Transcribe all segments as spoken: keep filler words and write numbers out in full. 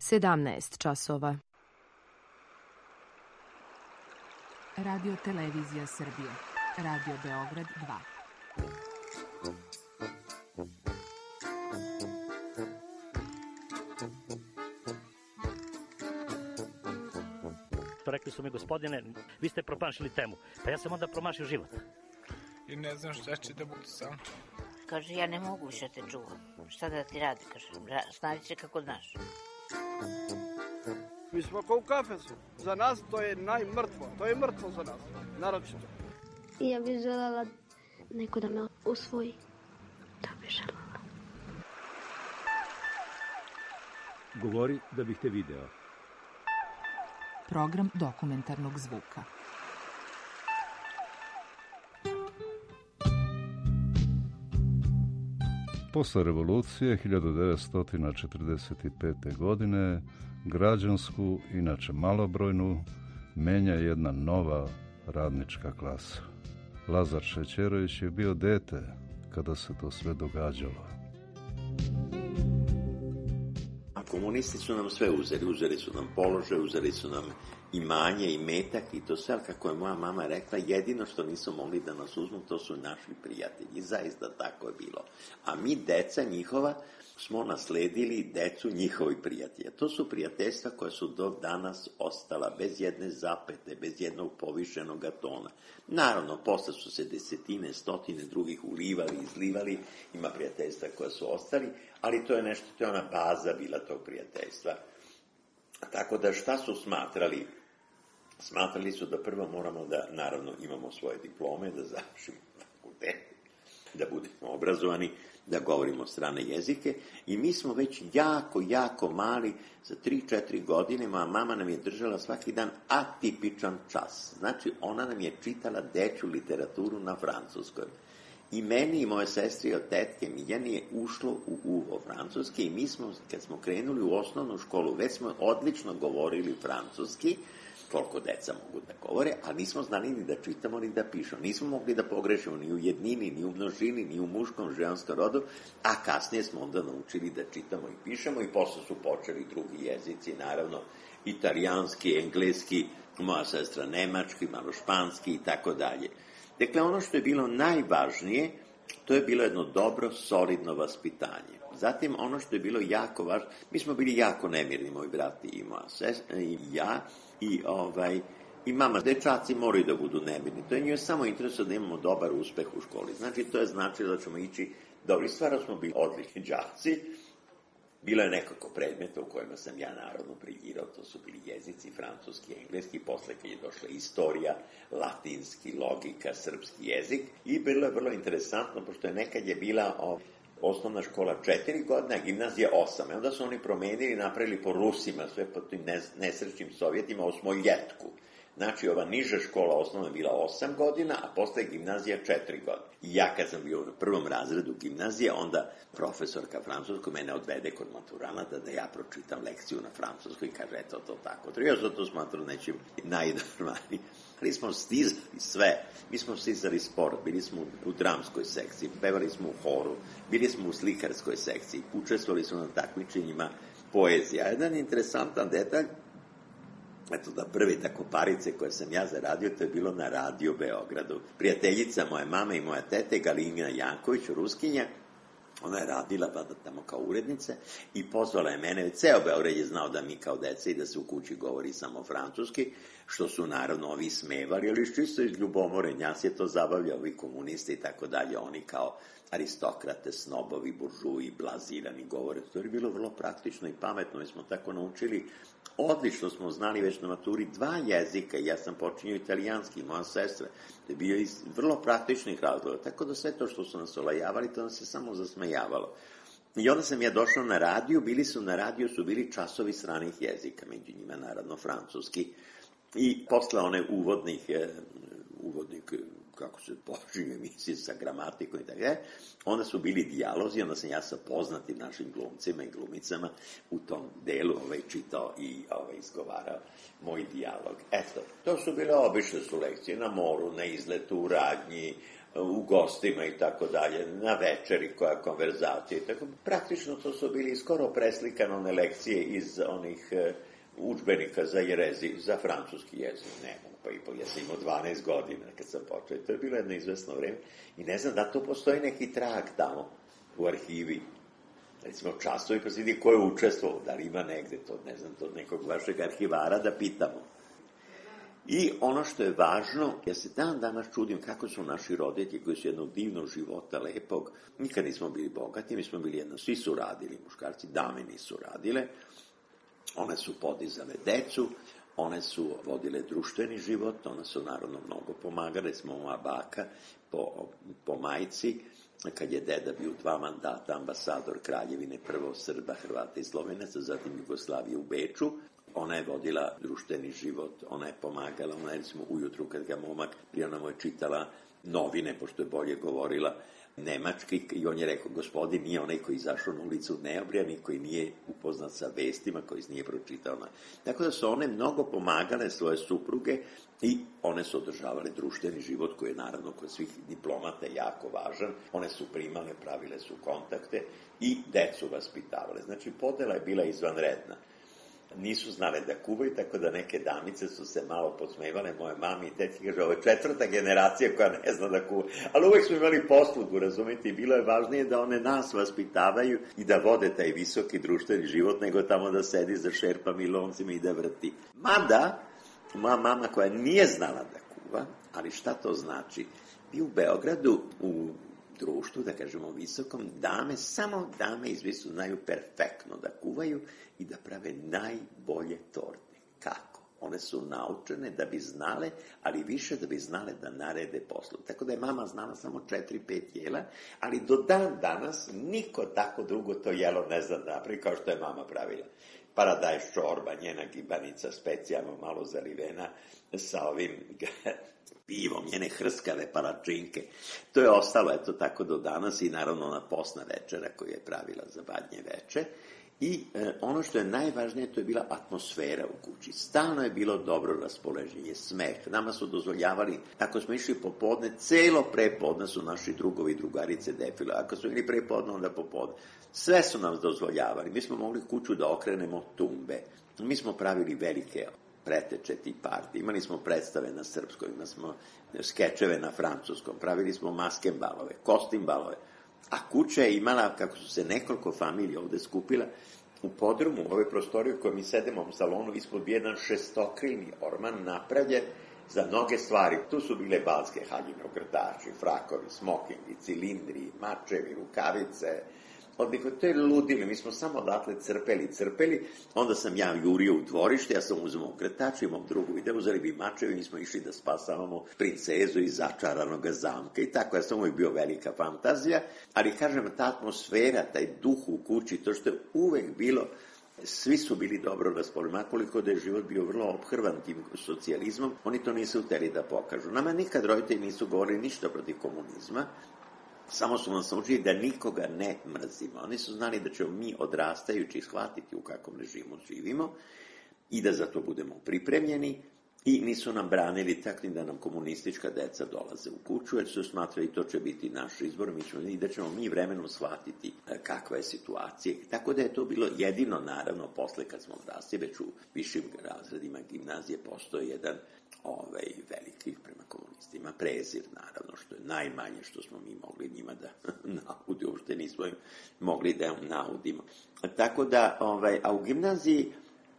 sedamnaest časova. Radio Televizija Srbije. Radio Beograd dva. Rekli su mi, gospodine, vi ste promašili temu. Pa ja sam onda promašio život. I ne znam šta će da bude sam. Kaže, ja ne mogu više te čuvam. Šta da ti radi, kaže, snađi se kako znaš. Mi smo kao u kafesu. Za nas to je najmrtvo. To je mrtvo za nas, naročito. Ja bih želela neko da me usvoji. Da bih želela. Govori da bih te video. Program dokumentarnog zvuka. Posle revolucije hiljadu devetsto četrdeset pete. godine građansku, inače malobrojnu, menja jedna nova radnička klasa. Lazar Šećerović je bio dete kada se to sve događalo. Komunisti su nam sve uzeli, uzeli su nam položaj, uzeli su nam imanje i metak i to sve, kako je moja mama rekla, jedino što nisu mogli da nas uzmu, to su naši prijatelji. Zaista tako je bilo. A mi, deca njihova, smo nasledili decu njihovih prijatelja. To su prijateljstva koja su do danas ostala bez jedne zapete, bez jednog povišenog tona. Naravno, posle su se desetine, stotine drugih ulivali, izlivali, ima prijateljstva koja su ostali, ali to je nešto, to je ona baza bila tog prijateljstva. Tako da šta su smatrali? Smatrali su da prvo moramo da, naravno, imamo svoje diplome, da završimo fakultet, da budemo obrazovani, da govorimo strane jezike i mi smo već jako, jako mali, za tri četiri godine, moja mama nam je držala svaki dan atipičan čas. Znači, ona nam je čitala dečju literaturu na francuskoj. I meni i moje sestri od tetke Miljani je ušlo u uvo francuski i mi smo, kad smo krenuli u osnovnu školu, već smo odlično govorili francuski, koliko deca mogu da govore, a nismo znali ni da čitamo, ni da pišemo. Nismo mogli da pogrešimo ni u jednini, ni u množini, ni u muškom, ženskom rodu, a kasnije smo onda naučili da čitamo i pišemo i posle su počeli drugi jezici, naravno, italijanski, engleski, moja sestra nemački, malo španski i tako dalje. Dakle, ono što je bilo najvažnije, to je bilo jedno dobro, solidno vaspitanje. Zatim, ono što je bilo jako važno, mi smo bili jako nemirni, moji brati i moja sestra, i ja, i, ovaj, i mama. Dečaci moraju da budu nemirni. To je njoj samo interesno da imamo dobar uspeh u školi. Znači, to je značilo da ćemo ići dobri. Stvarno smo bili odlični đaci. Bilo je nekako predmeta u kojima sam ja naravno briljirao, to su bili jezici, francuski, engleski, posle kad je došla istorija, latinski, logika, srpski jezik i bilo je vrlo interesantno, pošto je nekad je bila o, osnovna škola četiri godine, a gimnazija osam. I onda su oni promenili i napravili po Rusima, sve po tim nesrećnim Sovjetima, osmoljetku. Znači, ova niža škola osnovna je bila osam godina, a posle gimnazija četiri godine. I ja kad sam bio u prvom razredu gimnazije, onda profesorka francuskoj mene odvede kod maturanata da ja pročitam lekciju na francuskoj i kaže, eto to tako. Ja sam to smatrao nečim najnormalniji. Ali smo stizali sve. Mi smo stizali sport, bili smo u dramskoj sekciji, pevali smo u horu, bili smo u slikarskoj sekciji, učestvovali smo na takmičenjima poezija. Jedan interesantan detalj, eto da prve tako parice koje sam ja zaradio, to je bilo na Radio Beogradu. Prijateljica moje mame i moja tete, Galina Janković, Ruskinja, ona je radila vada tamo kao urednica i pozvala je mene, ceo Beograd je znao da mi kao deca i da se u kući govori samo francuski, što su naravno ovi smevali, ali čisto iz ljubomore, njas je to zabavljao, ovi komunisti i tako dalje, oni kao aristokrate, snobovi, buržuji, blazirani govore. To je bilo vrlo praktično i pametno, mi smo tako naučili, odlično smo znali već na maturi dva jezika, ja sam počinio italijanski, moja sestra, to je bio iz vrlo praktičnih razloga, tako da sve to što su nas olajavali, to nas je samo zasmejavalo. I onda sam ja došao na radio, bili su na radio, su bili časovi stranih jezika, među njima naravno francuski, i posle one uvodnih, uvodnih kako se počinju emisije sa gramatikom i tako je, onda su bili dijalozi, onda sam ja sa poznatim našim glumcima i glumicama u tom delu ovaj, čitao i ovaj, izgovarao moj dijalog. Eto, to su bile obične su lekcije na moru, na izletu, u radnji, u gostima i tako dalje, na večeri koja konverzacija i tako. Praktično to su bili skoro preslikane one lekcije iz onih udžbenika za jerezi, za francuski jezik. Ne mogu, pa i po, ja sam imao dvanaest godina kad sam počeo. To je bilo jedno izvesno vreme i ne znam da to postoji neki trag tamo u arhivi. Recimo častovi, pa se vidi ko je učestvovao, da li ima negde, to ne znam, to nekog vašeg arhivara da pitamo. I ono što je važno, ja se dan danas čudim kako su naši roditelji koji su jednog divnog života, lepog, nikad nismo bili bogati, mi smo bili jedno, svi su radili, muškarci, dame nisu radile, one su podizale decu, one su vodile društveni život, one su naravno mnogo pomagale, smo moja baka po, po majci, kad je deda bio dva mandata ambasador Kraljevine, prvo Srba, Hrvata i Slovenaca, zatim Jugoslavije u Beču. Ona je vodila društveni život, ona je pomagala, ona je recimo ujutru kad ga momak, prije ona mu je čitala novine, pošto je bolje govorila nemački, i on je rekao, gospodin nije onaj koji izašao na ulicu neobrijani, koji nije upoznat sa vestima, koji nije pročitao. Tako da su one mnogo pomagale svoje supruge i one su održavale društveni život koji je naravno kod svih diplomata jako važan. One su primale, pravile su kontakte i decu vaspitavale. Znači podela je bila izvanredna. Nisu znale da kuvaju, tako da neke damice su se malo podsmevale moje mami i teti, kaže, ovo je četvrta generacija koja ne zna da kuva. Ali uvek smo imali poslugu, razumijete, i bilo je važnije da one nas vaspitavaju i da vode taj visoki društveni život, nego tamo da sedi za šerpama i loncima i da vrti. Mada, moja mama koja nije znala da kuva, ali šta to znači? Mi u Beogradu, u društvu, da kažemo visokom, dame, samo dame izvisu znaju perfektno da kuvaju i da prave najbolje torte. Kako? One su naučene da bi znale, ali više da bi znale da narede poslu. Tako da je mama znala samo četiri, pet jela, ali do dan danas niko tako drugo to jelo ne zna da napravi kao što je mama pravila. Paradajz čorba, njena gibanica, specijalno malo zalivena sa ovim pivom, njene hrskave palačinke. To je ostalo, eto, tako do danas i naravno ona posna večera koju je pravila za badnje veče. I e, ono što je najvažnije, to je bila atmosfera u kući. Stalno je bilo dobro raspoloženje, smeh. Nama su dozvoljavali, ako smo išli popodne, celo prepodne su naši drugovi i drugarice defile. Ako smo ili prepodne, onda popodne. Sve su nam dozvoljavali. Mi smo mogli kuću da okrenemo tumbe. Mi smo pravili velike preteče ti partije. Imali smo predstave na srpskoj, imali smo skečeve na francuskom, pravili smo maskenbalove, kostimbalove. A kuća je imala, kako su se nekoliko familija ovde skupila, u podrumu, u ovoj prostoriji u kojoj mi sedemo u salonu, ispod bi jedan šestokrilni orman napravljen za mnoge stvari. Tu su bile balske haljine, ogrtači, frakovi, smokingi, cilindri, mačevi, rukavice. Odbiko, to je ludilo, mi smo samo odatle crpeli, crpeli, onda sam ja jurio u dvorište, ja sam uzmao ogrtač, imam drugu video, uzeli bi mačevi, mi smo išli da spasavamo princezu iz začaranog zamka i tako, ja sam uvijek bio velika fantazija, ali kažem, ta atmosfera, taj duh u kući, to što je uvek bilo, svi su bili dobro raspoloženi, makoliko da je život bio vrlo ophrvan tim socijalizmom, oni to nisu hteli da pokažu. Nama nikad roditelji nisu govorili ništa protiv komunizma, samo su nas naučili da nikoga ne mrzimo. Oni su znali da ćemo mi odrastajući shvatiti u kakvom režimu živimo i da za to budemo pripremljeni i nisu nam branili tako da nam komunistička deca dolaze u kuću, jer su smatrali to će biti naš izbor mi ćemo, i da ćemo mi vremenom shvatiti kakva je situacija. Tako da je to bilo jedino, naravno, posle kad smo odrasli, već u višim razredima gimnazije postoje jedan ovaj, veliki prema komunistima prezir, naravno, što je najmanje što smo mi mogli njima da naudi, uopšte nismo im mogli da naudimo. Tako da, ovaj, a u gimnaziji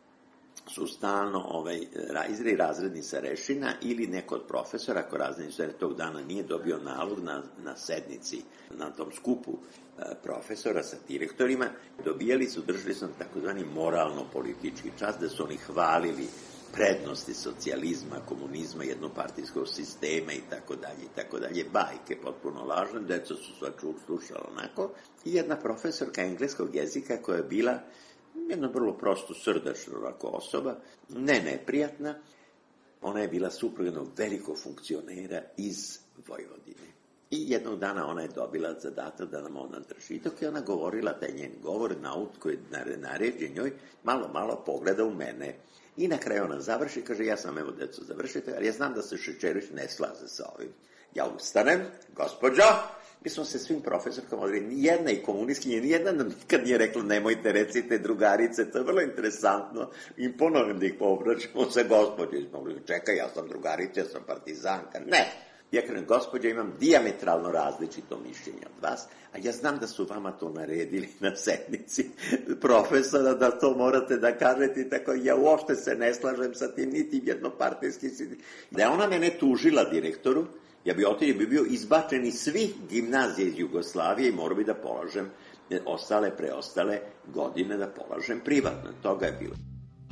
su stalno ovaj, izri razredni starešina ili neko od profesora, ako razredni starešina tog dana nije dobio nalog na, na sednici, na tom skupu e, profesora sa direktorima, dobijali su, držali su takozvani moralno-politički čas, da su oni hvalili prednosti socijalizma, komunizma, jednopartijskog sistema i tako dalje, i tako dalje, bajke potpuno lažne, deca su sva slušala onako, i jedna profesorka engleskog jezika koja je bila jedna vrlo prosto srdačna ovako osoba, ne neprijatna, ona je bila supruga jednog velikog funkcionera iz Vojvodine. I jednog dana ona je dobila zadatak da nam ona drži. I dok je ona govorila, taj njen govor, naut koji je naređen njoj, malo, malo pogleda u mene. I na kraju ona završi, kaže, ja sam, evo, deco, završite, ali ja znam da se Šećerović ne slaze sa ovim. Ja ustanem, gospođo, mi smo se svim profesorkama odredili, nijedna i komunistkinja, nijedna nam nikad nije rekla nemojte, recite drugarice, to je vrlo interesantno, i ponovim da ih poobraćamo sa gospođo, čekaj, ja sam drugarica, ja sam partizanka, ne. Ja kažem, gospođo, imam dijametralno različito mišljenje od vas, a ja znam da su vama to naredili na sednici profesora, da to morate da kažete, tako ja uopšte se ne slažem sa tim, niti jednopartijski sindikat. Da je ona mene tužila direktoru, ja bi otišao, bi bio izbačen iz svih gimnazija iz Jugoslavije i morao bi da polažem ostale, preostale godine da polažem privatno. Toga je bilo.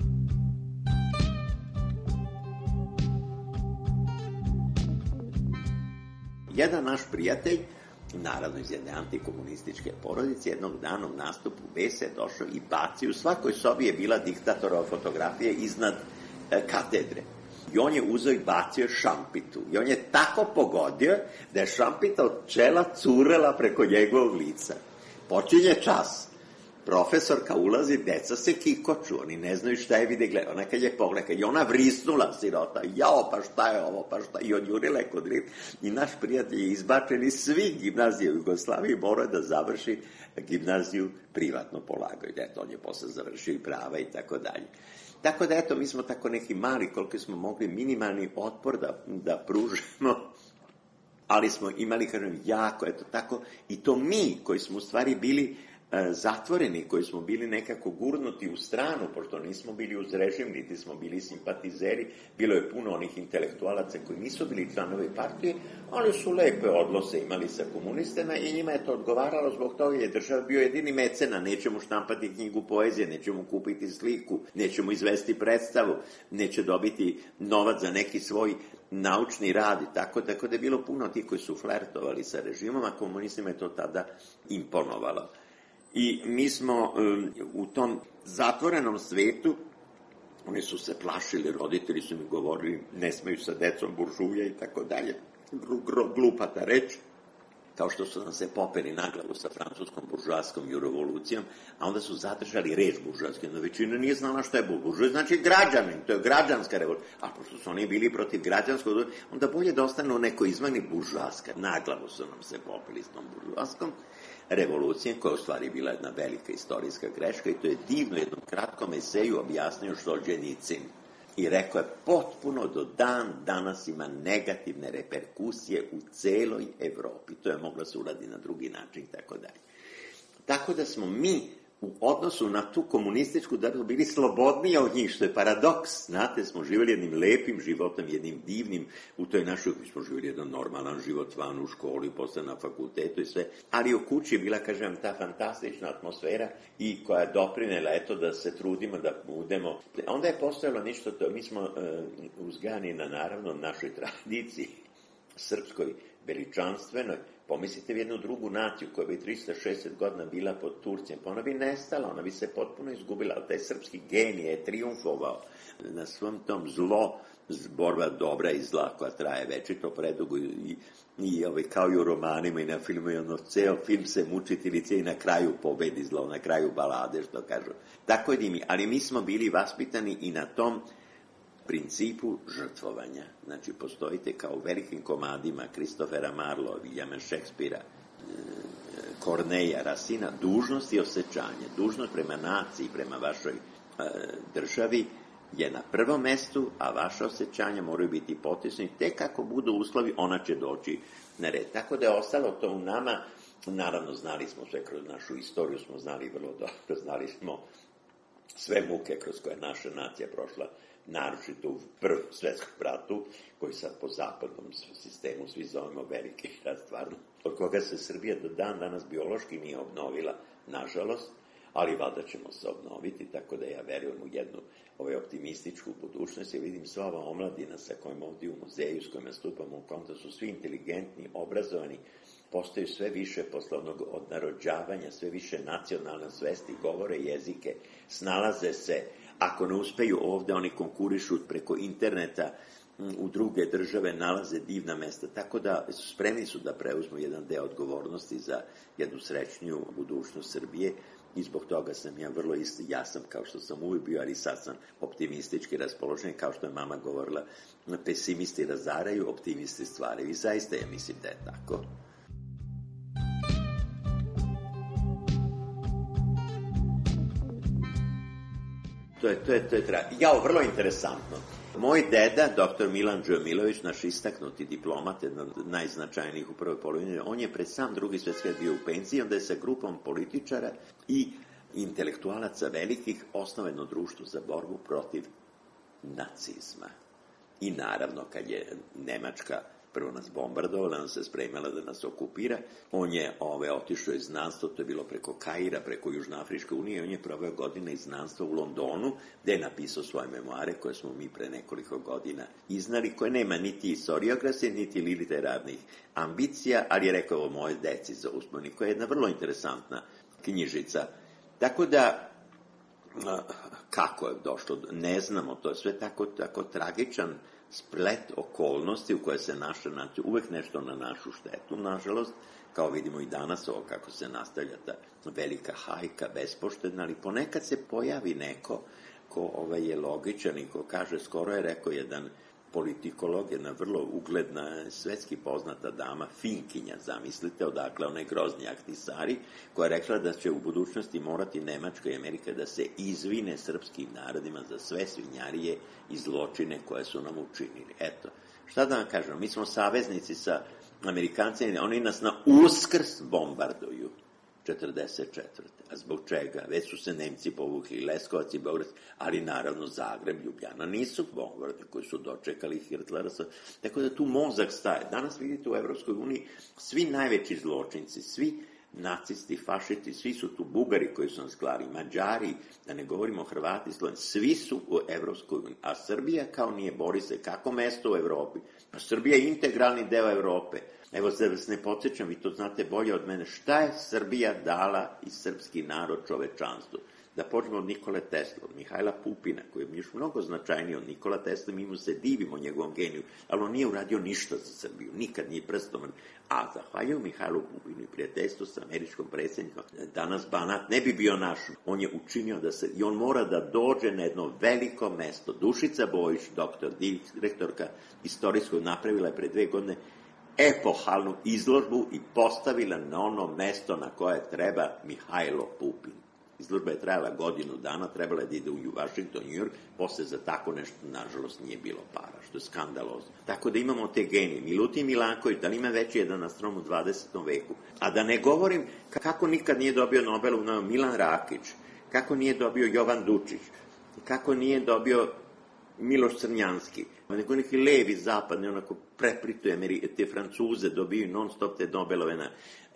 Jedan naš prijatelj, naravno iz jedne antikomunističke porodice, jednog dana u nastupu besa je došao i bacio, u svakoj sobi je bila diktatorova fotografija iznad e, katedre. I on je uzeo i bacio šampitu. I on je tako pogodio da je šampita od čela curela preko njegovog lica. Počinje čas. Profesorka ulazi, deca se kikoču, oni ne znaju šta je vide, gleda. Ona kad je pogleda, kad je ona vrisnula sirota, jao, pa šta je ovo, pa šta, i odjurila je kod rit. I naš prijatelj je izbačen iz svih gimnazija u Jugoslaviji, morao da završi gimnaziju privatno polagao. Eto, on je posle završio i prava i tako dalje. Tako da, eto, mi smo tako neki mali, koliko smo mogli, minimalni otpor da, da pružimo, ali smo imali, kažem, jako, eto, tako, i to mi, koji smo u stvari bili e, zatvoreni, koji smo bili nekako gurnuti u stranu, pošto nismo bili uz režim, niti smo bili simpatizeri, bilo je puno onih intelektualaca koji nisu bili članovi partije, ali su lepe odnose imali sa komunistima i njima je to odgovaralo, zbog toga je država bio jedini mecena, neće mu štampati knjigu poezije, neće mu kupiti sliku, neće mu izvesti predstavu, neće dobiti novac za neki svoj naučni rad i tako, tako da je bilo puno tih koji su flertovali sa režimom, a komunistima je to tada imponovalo. I mi smo um, u tom zatvorenom svetu, oni su se plašili, roditelji su mi govorili, ne smeju sa decom buržuje i tako dalje, glupata reč, kao što su nam se popeli na glavu sa francuskom buržuaskom i revolucijom, a onda su zadržali reč buržuaske, no većina nije znala šta je buržuja, znači građanin, to je građanska revolucija, a pošto su oni bili protiv građanskog, onda bolje da ostane u nekoj izmeni buržuaska, na glavu su nam se popeli s tom buržuaskom revolucijom, koja je u stvari bila jedna velika istorijska greška, i to je divno jednom kratkom eseju objasnio Solženjicin. I rekao je, potpuno do dan danas ima negativne reperkusije u celoj Evropi. To je moglo se uradi na drugi način, tako dalje. Tako da smo mi u odnosu na tu komunističku državu bili slobodniji od njih, što je paradoks. Znate, smo živjeli jednim lepim životom, jednim divnim, u toj našoj, smo živjeli jedan normalan život van u školi, posle na fakultetu i sve, ali u kući je bila, kažem, ta fantastična atmosfera i koja je doprinela, eto, da se trudimo, da budemo. Onda je postojalo ništa to, mi smo uh, uzgajani na, naravno, našoj tradiciji, srpskoj, veličanstvenoj. Pomislite vi jednu drugu naciju koja bi trista šezdeset godina bila pod Turcijom, pa ona bi nestala, ona bi se potpuno izgubila, ali taj srpski genij je triumfovao na svom tom zlo, borba dobra i zla koja traje večito predugo i, i, i ovaj, kao i u romanima i na filmu, i ono, ceo film se mučitilice i na kraju pobedi zlo, na kraju balade, što kažu. Tako je mi, ali mi smo bili vaspitani i na tom principu žrtvovanja. Znači, postojite kao u velikim komadima Kristofera Marlowa, Williama Shakespearea, Korneja, Rasina, dužnost i osjećanje. Dužnost prema naciji, prema vašoj e, državi je na prvom mestu, a vaše osjećanja moraju biti potisnuti. Tek kako budu uslovi, ona će doći na red. Tako da je ostalo to u nama. Naravno, znali smo sve kroz našu istoriju, smo znali vrlo dobro, znali smo sve muke kroz koje naša nacija prošla, naročito u prvom svetskom ratu, koji sad po zapadnom sistemu svi zovemo veliki rat, stvarno, od koga se Srbija do dan danas biološki nije obnovila, nažalost, ali valjda ćemo se obnoviti, tako da ja verujem u jednu ovaj, optimističku budućnost i vidim sva ova omladina sa kojima ovdje u muzeju, s kojima stupamo u kontakt, su svi inteligentni, obrazovani, postaju sve više posle onog odnarođavanja, sve više nacionalne svesti, govore jezike, snalaze se. Ako ne uspeju ovde, oni konkurišu preko interneta u druge države, nalaze divna mesta. Tako da spremni su da preuzmu jedan deo odgovornosti za jednu srećniju budućnost Srbije I zbog toga sam ja vrlo isti, ja sam kao što sam uvijek bio, ali sad sam optimistički raspoložen, kao što je mama govorila, pesimisti razaraju, optimisti stvaraju. I zaista ja mislim da je tako. To je, to je, to je tra... Jao, vrlo interesantno. Moj deda, doktor Milan Džomilović, naš istaknuti diplomat, jedan od najznačajnijih u prvoj polovini, on je pred sam drugi svjetski rat bio u penziji, onda je sa grupom političara i intelektualaca velikih osnovao jedno društvo za borbu protiv nacizma. I naravno, kad je Nemačka prvo nas bombardovala, nam se spremala da nas okupira, on je ove, otišao iz znanstva, to je bilo preko Kaira, preko Južnoafričke unije, on je proveo godine iz znanstva u Londonu, gde je napisao svoje memoare, koje smo mi pre nekoliko godina iznali, koje nema niti istoriografije, niti literarnih ambicija, ali je rekao ovo moje deci za uspomenu, koja je jedna vrlo interesantna knjižica. Tako da, kako je došlo, ne znamo, to je sve tako, tako tragičan splet okolnosti u koje se naša nacija, uvek nešto na našu štetu, nažalost, kao vidimo i danas ovo kako se nastavlja ta velika hajka, bespoštedna, ali ponekad se pojavi neko ko ovaj, je logičan i ko kaže, skoro je rekao jedan politikolog, jedna vrlo ugledna, svetski poznata dama, Finkinja, zamislite, odakle onaj grozni Ahtisari, koja je rekla da će u budućnosti morati Nemačka i Amerika da se izvine srpskim narodima za sve svinjarije i zločine koje su nam učinili. Eto, šta da vam kažem, mi smo saveznici sa Amerikancima, oni nas na Uskrs bombarduju. četrdeset četvrte. A zbog čega? Već su se Nemci povukli, Leskovac i Beograd, ali naravno Zagreb, Ljubljana nisu bombardi koji su dočekali Hitlera. Tako da tu mozak staje. Danas vidite u Evropskoj uniji svi najveći zločinci, svi nacisti, fašisti, svi su tu Bugari koji su nas klali, Mađari, da ne govorimo Hrvati, Slovenci, svi su u Evropskoj uniji. A Srbija kao nije, bori se, kako mesto u Evropi? Pa Srbija je integralni deo Evrope. Evo, da vas ne podsjećam, vi to znate bolje od mene, šta je Srbija dala i srpski narod čovečanstvu? Da počnemo od Nikole Tesla, od Mihajla Pupina, koji je još mnogo značajniji od Nikola Tesla, mi mu se divimo njegovom geniju, ali on nije uradio ništa za Srbiju, nikad nije prstom. A zahvaljujem Mihajlu Pupinu i prijateljstvu sa američkom predsjednikom, danas Banat ne bi bio naš, on je učinio da se, i on mora da dođe na jedno veliko mesto. Dušica Bojić, doktor, direktorka istorijskog, napravila je pre dve godine epohalnu izložbu i postavila na ono mesto na koje treba Mihajlo Pupin. Izložba je trajala godinu dana, trebala je da ide u Washington, New York, posle za tako nešto, nažalost, nije bilo para, što je skandalozno. Tako da imamo te genije. Milutin Milanković, da li ima veći jedan astronom u dvadesetom veku? A da ne govorim kako nikad nije dobio Nobelovu Milan Rakić, kako nije dobio Jovan Dučić, kako nije dobio Miloš Crnjanski, nego neki levi zapadni, onako preprituje te Francuze, dobiju non stop te Nobelove na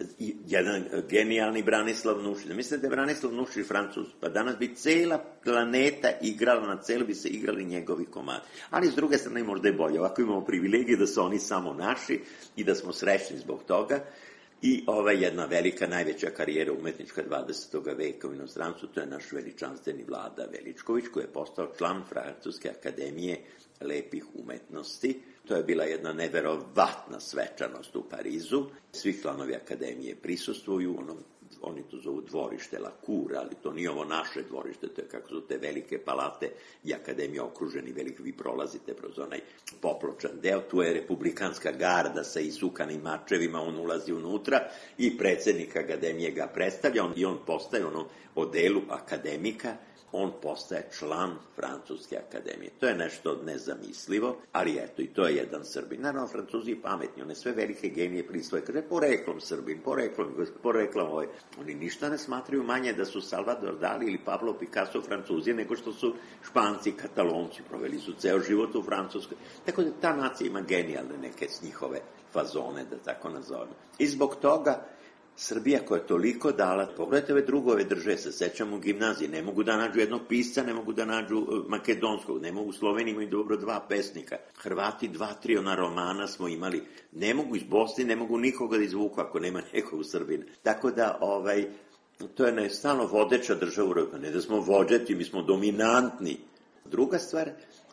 jedan genijalni Branislav Nušić. Mislite da je Branislav Nušić Francuz? Pa danas bi cela planeta igrala, na celu bi se igrali njegovi komadi. Ali s druge strane možda je bolje. Ovako imamo privilegije da su oni samo naši i da smo srećni zbog toga. I ova jedna velika, najveća karijera umetnička dvadesetog veka u inostranstvu, to je naš veličanstveni Vlada Veličković, koji je postao član Francuske akademije lepih umetnosti. To je bila jedna neverovatna svečanost u Parizu. Svi članovi akademije prisustvuju, ono, oni to zovu dvorište La Cour, ali to nije ovo naše dvorište, to je kako su te velike palate i akademija okruženi velik, vi prolazite kroz onaj popločan deo, tu je republikanska garda sa isukanim mačevima, on ulazi unutra i predsjednik akademije ga predstavlja on, i on postaje ono odelu akademika, on postaje član Francuske akademije. To je nešto nezamislivo, ali eto, i to je jedan Srbin. Naravno, Francuzi je pametni, one sve velike genije prisvoje, kaže, poreklom Srbin, poreklom, poreklom ovaj. Oni ništa ne smatraju manje da su Salvador Dali ili Pablo Picasso Francuzi, nego što su Španci, Katalonci, proveli su ceo život u Francuskoj. Tako da ta nacija ima genijalne neke s njihove fazone, da tako nazovemo. I zbog toga Srbija koja je toliko dala, pogledajte ove drugove države, se sećam u gimnaziji, ne mogu da nađu jednog pisca, ne mogu da nađu makedonskog, ne mogu u Sloveniji imaju dobro dva pesnika, Hrvati dva, tri ona romana smo imali, ne mogu iz Bosne, ne mogu nikoga da izvuku ako nema nekog u Srbiji. Tako da, ovaj, to je nestalno vodeća država u Evropi, ne da smo vođeti, mi smo dominantni. Druga stvar,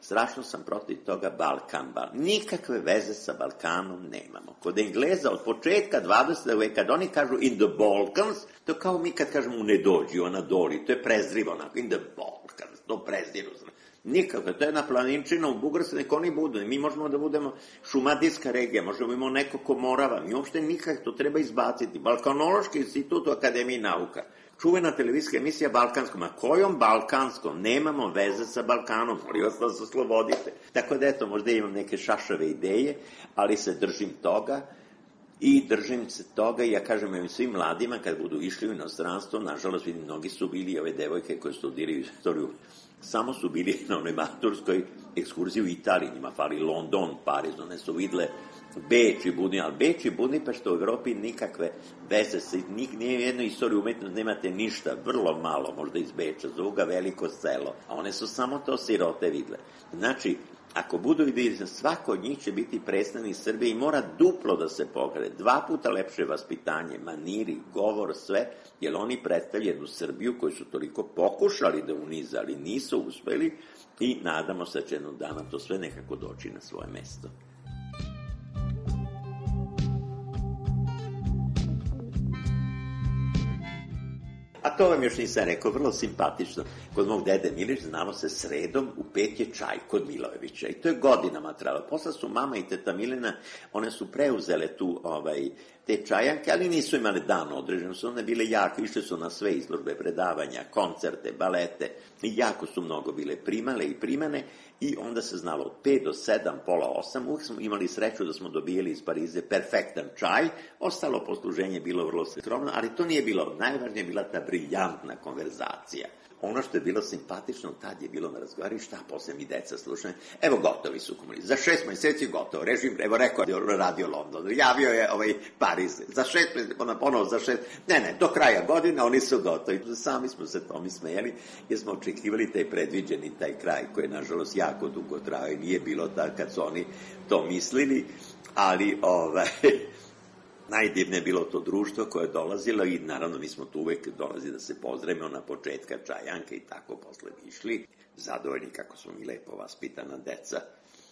strašno sam protiv toga Balkan, Balkan. Nikakve veze sa Balkanom nemamo. Kod Engleza od početka dvadesetog veka, kad oni kažu in the Balkans, to kao mi kad kažemo u ne dođi, ona doli, to je prezrivo onako, in the Balkans, to prezrivo. Nikakve, to je jedna planinčina u Bugarskoj, nek oni budu. Mi možemo da budemo šumadijska regija, možemo imamo neko ko Morava, mi uopšte nikak, to treba izbaciti. Balkanološki institut u Akademiji nauka. Čuvena televizijska emisija Balkanskom, a kojom Balkanskom? Nemamo veze sa Balkanom, molim vas da se oslobodite. Tako da eto, možda imam neke šašave ideje, ali se držim toga i držim se toga i ja kažem ovim svim mladima kad budu išli u inostranstvo, nažalost vidim, mnogi su bili ove devojke koje studiraju istoriju, samo su bili na onoj maturskoj ekskurziji u Italiji, njima fali London, Pariz, one su vidle Beč i Budni, ali Beč i Budimpešta u Evropi nikakve veze, nije jedno istoriju umetnost, nemate ništa, vrlo malo, možda iz Beča, zovu ga veliko selo, a one su samo to sirote vidle. Znači, ako budu vidjeti, svako od njih će biti predstavnik Srbije i mora duplo da se pograde, dva puta lepše vaspitanje, maniri, govor, sve, jer oni predstavljaju jednu Srbiju koju su toliko pokušali da unize, ali nisu uspeli i nadamo se da će jednog dana to sve nekako doći na svoje mesto. A to vam još nisam rekao, vrlo simpatično. Kod mog dede Milić znalo se sredom u pet je čaj kod Milojevića. I to je godinama trajalo. Posle su mama i teta Milena, one su preuzele tu ovaj, te čajanke, ali nisu imale dan određeno. Su one bile jako, išle su na sve izložbe, predavanja, koncerte, balete. I jako su mnogo bile primale i primane. I onda se znalo od pet do sedam, pola osam, uvijek smo imali sreću da smo dobijeli iz Parize perfektan čaj, ostalo posluženje je bilo vrlo skromno, ali to nije bilo, najvažnije je bila ta briljantna konverzacija. Ono što je bilo simpatično, tad je bilo na razgovaru, šta posle mi deca slušaju, evo gotovi su komunisti, za šest meseci gotovo, režim, evo rekao je radio London, javio je ovaj Pariz, za šest meseci, ponovo za šest, ne, ne, do kraja godine oni su gotovi. Sami smo se tomi smejali, jer smo očekivali taj predviđeni, taj kraj, koji je nažalost jako dugo trajao i nije bilo tako kad su oni to mislili, ali ovaj... Najdivnije je bilo to društvo koje je dolazilo i naravno mi smo tu uvek dolazili da se pozdravimo na početka čajanke i tako posle išli, zadovoljni kako smo mi lepo vaspitana deca.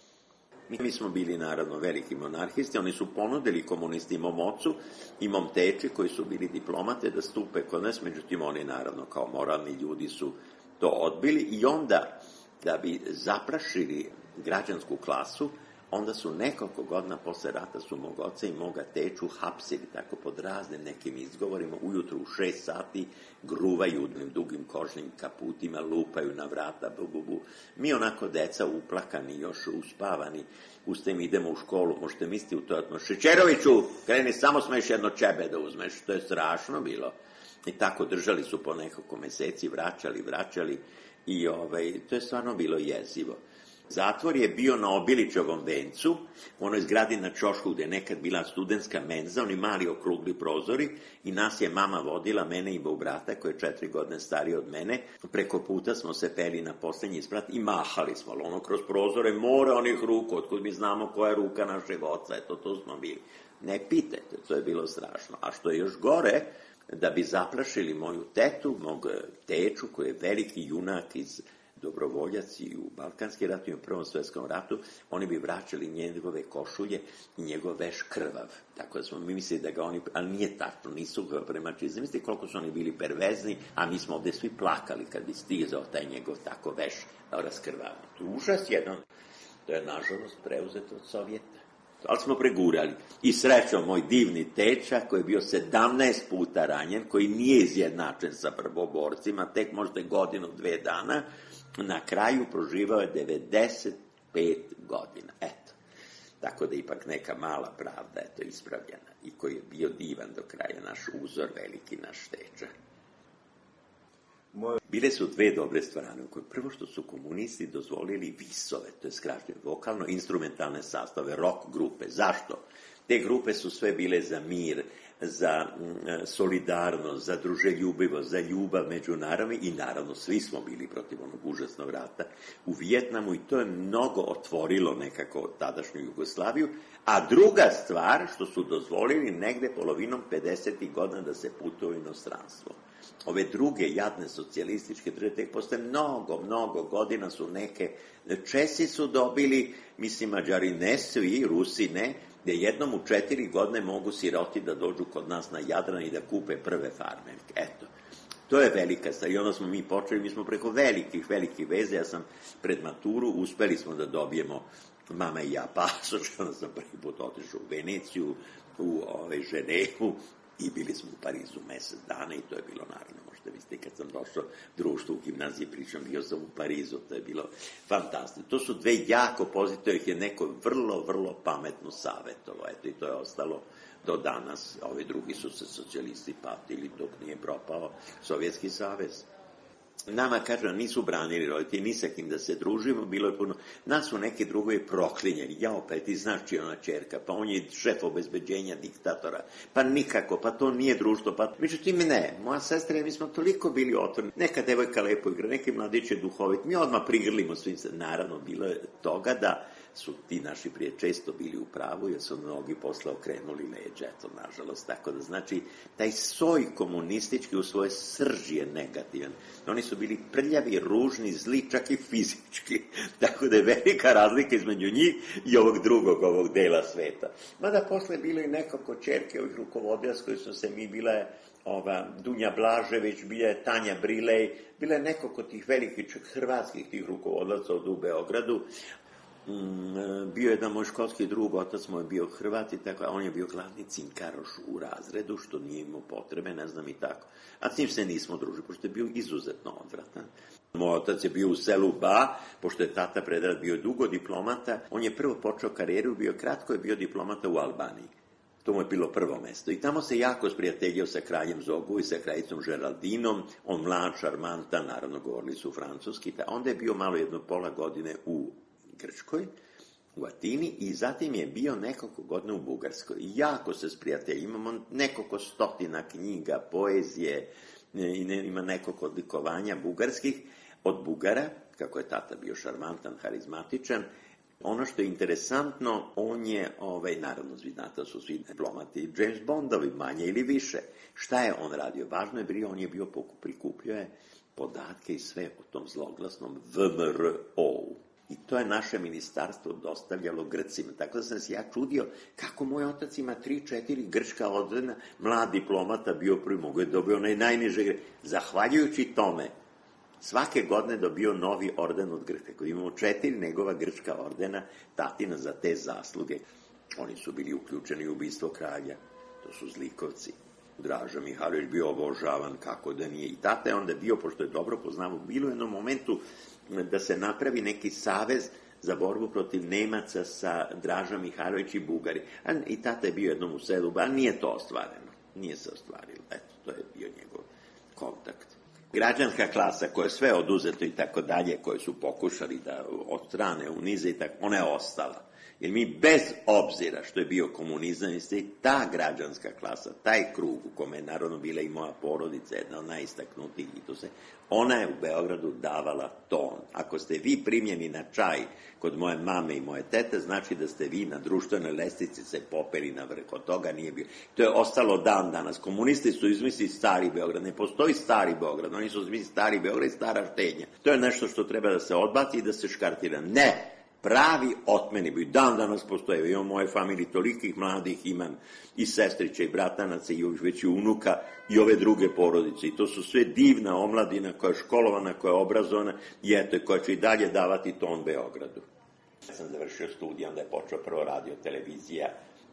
Mi smo bili naravno veliki monarhisti, oni su ponudili komunisti mom ocu i mom teči koji su bili diplomate da stupe kod nas, međutim oni naravno kao moralni ljudi su to odbili i onda da bi zaprašili građansku klasu, onda su nekoliko godina posle rata su mog oca i moga teču hapsili tako pod raznim nekim izgovorima, ujutru u šest sati gruvaju u dugim kožnim kaputima, lupaju na vrata, bu, bu, bu. Mi onako deca uplakani, još uspavani, ustajemo, idemo u školu, možete misliti u to atmosferu, Šećeroviću, kreni, samo smeš jedno čebe da uzmeš, to je strašno bilo. I tako držali su po nekoliko meseci, vraćali, vraćali i ovaj, to je stvarno bilo jezivo. Zatvor je bio na Obilićevom vencu, u onoj zgradi na Ćošku gde je nekad bila studentska menza, oni mali okrugli prozori i nas je mama vodila, mene i mog brata koji je četiri godine stariji od mene, preko puta smo se peli na poslednji sprat i mahali smo, ali ono kroz prozore more onih ruka, otkud mi znamo koja je ruka našeg oca, eto to smo bili. Ne pitajte, to je bilo strašno. A što je još gore, da bi zaplašili moju tetu, mog teču koji je veliki junak iz dobrovoljac i u Balkanski rat i u Prvom svetskom ratu, oni bi vraćali njegove košulje i njegov veš krvav. Tako da smo mi mislili da ga oni, ali nije tačno, nisu ga premačili. Zamislite koliko su oni bili pervezni, a mi smo ovde svi plakali kad bi stizao taj njegov tako veš raskrvavan. To je užas jedan. To je nažalost preuzeto od Sovjeta. Ali smo pregurali. I srećom moj divni teča koji je bio sedamnaest puta ranjen, koji nije izjednačen sa prvoborcima, tek možda godinu, dve dana, na kraju proživao je devedeset pet godina. Eto. Tako da ipak neka mala pravda je to ispravljena. I koji je bio divan do kraja, naš uzor, veliki naš teča. Bile su dve dobre stvarane, u kojoj prvo što su komunisti dozvolili visove, to je skraćeno vokalno-instrumentalne sastave, rock grupe. Zašto? Te grupe su sve bile za mir, za solidarnost, za druželjubivost, za ljubav među narodima i naravno svi smo bili protiv onog užasnog rata u Vijetnamu i to je mnogo otvorilo nekako tadašnju Jugoslaviju. A druga stvar što su dozvolili negde polovinom pedesetih godina da se putuje u inostranstvo. ove druge jadne socijalističke države, tek posle mnogo, mnogo godina su neke, Česi su dobili, mislim, Mađari ne svi, Rusi ne, gde jednom u četiri godine mogu siroti da dođu kod nas na Jadran i da kupe prve farme. Eto, to je velika stvar. I onda smo mi počeli, mi smo preko velikih, velikih veze, ja sam pred maturu, uspeli smo da dobijemo, mama i ja, pasoš, onda sam prvi put otišao u Veneciju, u ove, Ženevu, i bili smo u Parizu mesec dana i to je bilo, naravno, možete misliti, kad sam došao društvo u gimnaziji, pričam, bio sam u Parizu, to je bilo fantastično. To su dve jako pozitivne, ih je neko vrlo, vrlo pametno savjetovao, eto, i to je ostalo do danas. Ovi drugi su se socijalisti patili dok nije propao Sovjetski savez. Nama, kažem, nisu branili roditelji, ni sa kim da se družimo, bilo je puno. Nas su neki drugovi proklinjeni, ja opet, ti znaš čija ona čerka, pa on je šef obezbeđenja diktatora, pa nikako, pa to nije društvo, pa... Međutim, ne, moja sestra i mi smo toliko bili otvoreni, neka devojka lepo igra, neki mladić je duhovit, mi odmah prigrlimo svim se, naravno, bilo je toga da su ti naši prije često bili u pravu, jer su mnogi posle okrenuli leđa, eto, nažalost, tako da, znači, taj soj komunistički u svojoj srži je negativan. Oni su bili prljavi, ružni, zli, čak i fizički, tako da je velika razlika između njih i ovog drugog, ovog dela sveta. Mada posle je bilo i nekako čerke ovih rukovodila s koji su se mi, bila je ova, Dunja Blažević, bila je Tanja Brilej, bila je nekako tih velikih, čak hrvatskih tih rukovodlaca od u Beogradu. Bio je jedan moj školski drug, otac moj je bio Hrvat i tako, a on je bio glavni cinkaroš u razredu, što nije imao potrebe, ne znam i tako. A s njim se nismo družili, pošto je bio izuzetno odvratan. Moj otac je bio u selu Ba, pošto je tata Predrag bio dugo diplomata, on je prvo počeo karijeru, bio kratko, je bio diplomata u Albaniji. To mu je bilo prvo mesto. I tamo se jako sprijateljio sa kraljem Zogu i sa kraljicom Žeraldinom, on mlad, šarmantan, naravno govorili su francuski, pa onda je bio malo jedno pola godine u Grčkoj, u Atini, i zatim je bio nekoliko godina u Bugarskoj. Jako se sprijatelji, imamo nekoliko stotina knjiga, poezije, ima nekoliko odlikovanja bugarskih od Bugara, kako je tata bio šarmantan, harizmatičan. Ono što je interesantno, on je, ovaj, naravno, znate, su svi diplomati James Bondovi, manje ili više. Šta je on radio? Važno je bio, on je bio prikupljao je podatke i sve o tom zloglasnom V M R O-u. I to je naše ministarstvo dostavljalo Grcima. Tako da sam se ja čudio kako moj otac ima tri, četiri grčka ordena, mlad diplomata, bio prvi, mogo je dobio onaj najniže. Zahvaljujući tome, svake godine dobio novi orden od Grčke. Koji imamo četiri njegova grčka ordena, tatina za te zasluge. Oni su bili uključeni u ubistvo kralja. To su zlikovci. Draža Mihajlović bio obožavan, kako da nije. I tata je onda bio, pošto je dobro poznao, bilo u jednom momentu da se napravi neki savez za borbu protiv Nemaca sa Dražom Mihajlović i Bugari. I tata je bio jednom u selu, ali nije to ostvareno. Nije se ostvarilo. Eto, to je bio njegov kontakt. Građanska klasa koja je sve oduzeto i tako dalje, koje su pokušali da odstrane, unize i tako, ona je ostala. Jer mi bez obzira što je bio komunizam, i ta građanska klasa, taj krug u kome je naravno bila i moja porodica, jedna od najistaknutijih i to se, ona je u Beogradu davala ton. Ako ste vi primljeni na čaj kod moje mame i moje tete, znači da ste vi na društvenoj lestvici se popeli na vrh. Od toga nije bilo. To je ostalo dan danas. Komunisti su izmislili stari Beograd. Ne postoji stari Beograd. Oni su izmislili stari Beograd i stara štenja. To je nešto što treba da se odbaci i da se škartira. Ne! Pravi otmeni bi. Dan danas postoje. Imam moje familije tolikih mladih, imam i sestrića i bratanaca i već i unuka i ove druge porodice. I to su sve divna omladina koja je školovana, koja je obrazovana i eto, koja će i dalje davati ton Beogradu. Ja sam završio studij, onda je počeo prvo radio televizija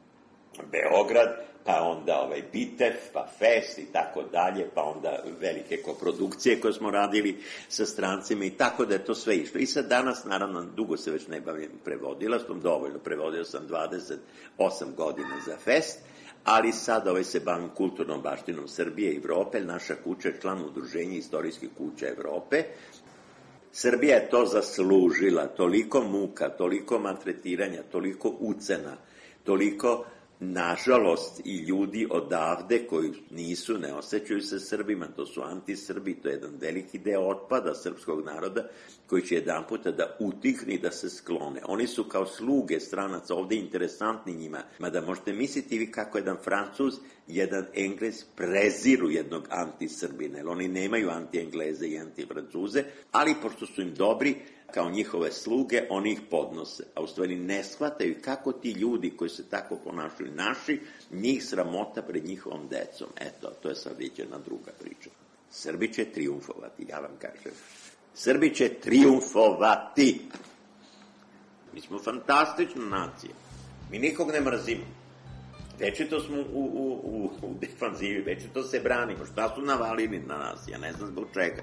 Beograd, pa onda ovaj Bitev, pa Fest i tako dalje, pa onda velike koprodukcije koje smo radili sa strancima i tako da je to sve išlo. I sad danas, naravno, dugo se već ne bavim prevodilaštvom, dovoljno, prevodio sam dvadeset osam godina za Fest, ali sad ovaj se bavim kulturnom baštinom Srbije i Evrope, naša kuća je član udruženja istorijskih kuća Evrope. Srbija je to zaslužila, toliko muka, toliko maltretiranja, toliko ucena, toliko nažalost, i ljudi odavde koji nisu, ne osjećaju se Srbima, to su antisrbi, to je jedan veliki deo otpada srpskog naroda koji će jedan puta da utihni, da se sklone. Oni su kao sluge stranaca ovde interesantni njima, mada možete misliti vi kako jedan Francuz, jedan Englez preziru jednog antisrbina, jer oni nemaju anti-Engleze i anti-Francuze, ali pošto su im dobri, kao njihove sluge, oni ih podnose. A u stvari ne shvataju kako ti ljudi koji se tako ponašaju naši, njih sramota pred njihovom decom. Eto, to je sad iće na druga priča. Srbi će triumfovati, ja vam kažem. Srbi će triumfovati. Mi smo fantastična nacija. Mi nikog ne mrzimo. Večito smo u, u, u, u defanzivi, večito se branimo. Šta su navalili na nas? Ja ne znam zbog čega.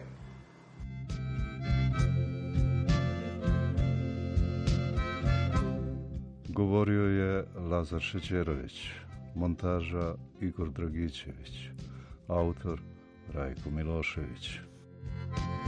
Govorio je Lazar Šećerović, montaža Igor Dragićević, autor Rajko Milošević.